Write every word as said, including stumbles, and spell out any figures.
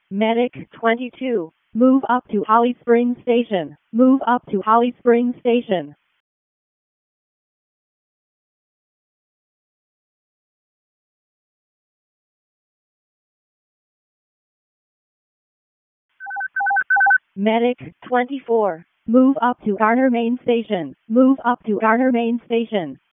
Medic twenty-two. Move up to Holly Springs Station. Move up to Holly Springs Station. Medic twenty-four. Move up to Garner Main Station. Move up to Garner Main Station.